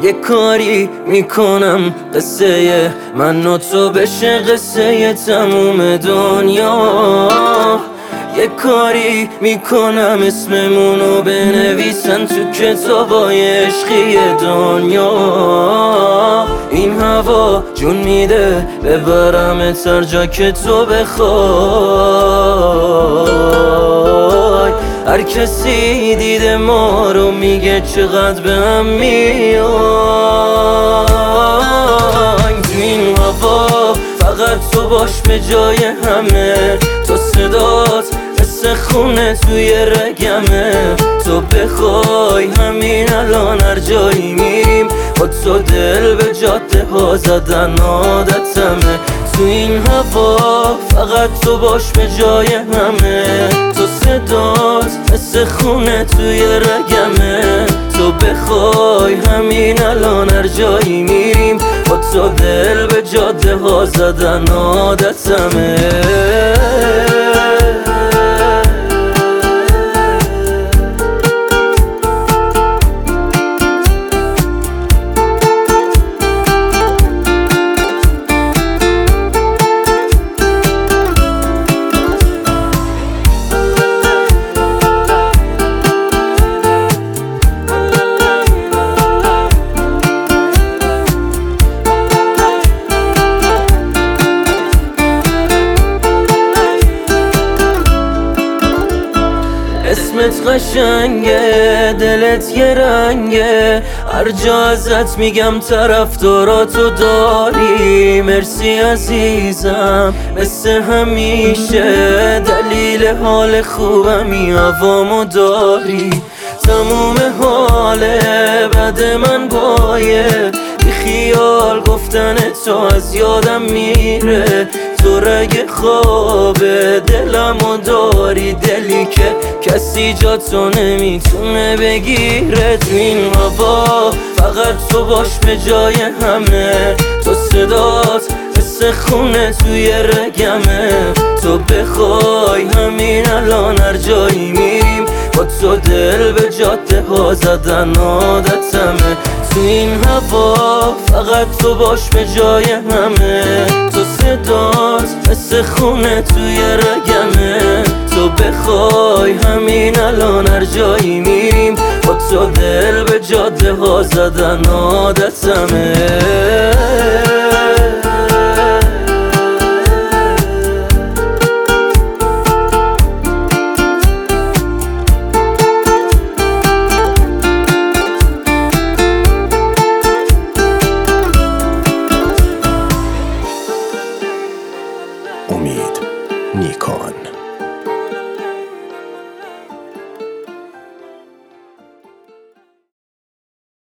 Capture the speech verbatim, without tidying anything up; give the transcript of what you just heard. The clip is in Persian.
یه کاری میکنم قصه من و تو بشه قصه تموم دنیا. یه کاری میکنم اسممونو بنویسن تو کتابای عشقی دنیا. این هوا جون میده ببرمت هر جا که تو بخوای. هر کسی دیده ما رو میگه چقدر به هم میای. تو این هوا فقط تو باش به جای همه. تو صدات مثل خونه توی رگمه. تو بخوای همین الان هر جایی میریم با تو دل به جاده ها زدن عادتمه. تو این هوا فقط تو باش به جای همه. تو صدات مثل خونه توی رگمه. تو بخوای همین الان هر جایی میریم با تو دل به جاده ها زدن عادتمه. اسمت قشنگه، دلت یه رنگه. هر جا ازت میگم طرفداراتو داری. مرسی عزیزم مثل همیشه. دلیل حال خوبمی هوامو داری. تموم حاله بعد من بایه. بی خیال گفتن تو از یادم میره. تو رگ خوابه دلمو داری. دلی که کسی جا تو نمیتونه بگیره. تو این هوا فقط تو باش به جای همه. تو صدات مثل خونه توی رگمه. تو بخوای همین الان هر جایی میریم با تو دل به جاده ها زدن عادتمه. تو این هوا فقط تو باش به جای همه. تو صدات مثل خونه توی رگمه. تو بخوای همین الان هر جایی میریم با تو دل به جاده ها زدن عادتمه.